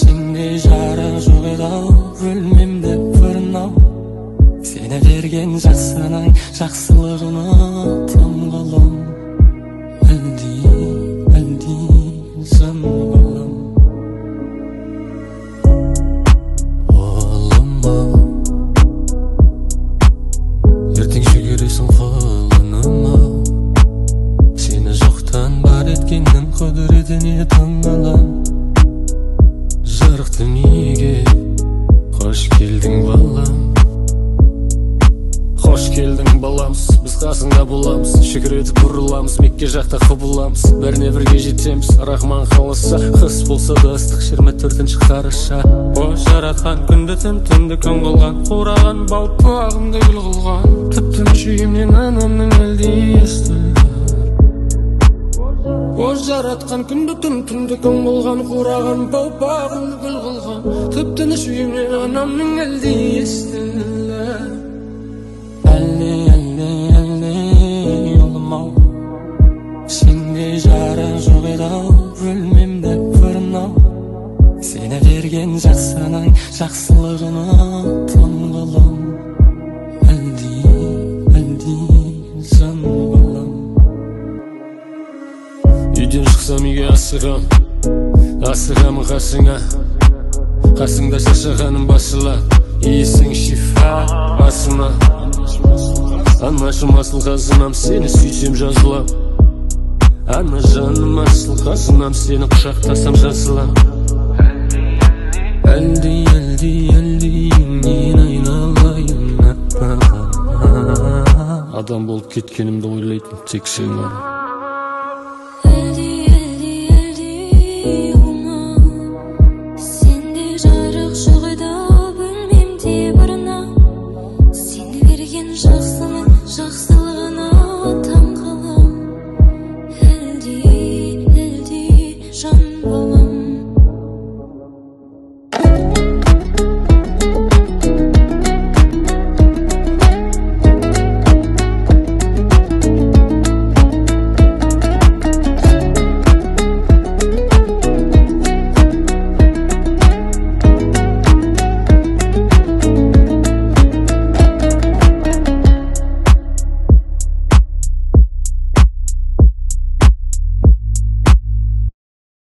Sendey жарык жок еді-ау, өлмем деп вырнау. Сені берген жақсының жақсылығыны тым қылым. Әлди жан балам. Олым-ау, ертең шөгересің құлыным-ау. Сені жоқтан бар еткеннің құдіретіне таңғалам. Жарық дүниеге қош келдің балам. Қош келдің баламыз, біз қасыңда боламыз. Шүкіретіп бұрыламыз, Мекке жақта құбыламыз. Бәріне бірге жетеміз, Рахман қаласа. Қыс болса да ыстық 24 қараша. О жаратқан күнді түнді күн қылған, қураған балпағымды гүл қылған. Тіптен шүйімнен анамның әлде естілді. О жаратқан күнді түнді күн қылған, қураған балпағымды гүл қылған. Тіптен шүйімнен анамның әлде естілді. Әлде, олым-ау, сендей жарық жоқ еді-ау, өлмем деп вырнау. Сені берген жақсының жақсылығыны тым қылым. Әлди жан балам. Үйден шықсам үйге асығам қасыңа. Қасыңда шашағаным басыла, иесің шифа басыма. Анашым асыл қазынам, сені сүйсем жазылам. Ана жаным асыл қазынам, сені құшақтасам жазылам. Әлди, мен айналайын аппағым. Адам болып кеткенімді ойлайтын тек сен ғана.